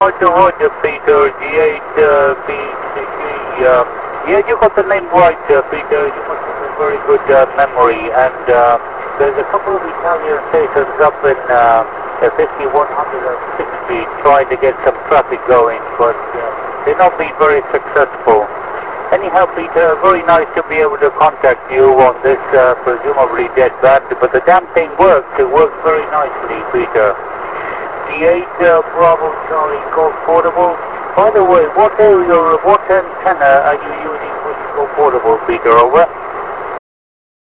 Roger, Peter, G8, BCG. Yeah, you got the name right, Peter. You must have a very good memory. And there's a couple of Italian stations up in 5160 trying to get some traffic going, but they're not being very successful. Anyhow, Peter, very nice to be able to contact you on this presumably dead battery, but the damn thing works. It works very nicely, Peter. G8 Bravo Charlie Golf Portable. By the way, what antenna are you using when you go portable, Peter? Over.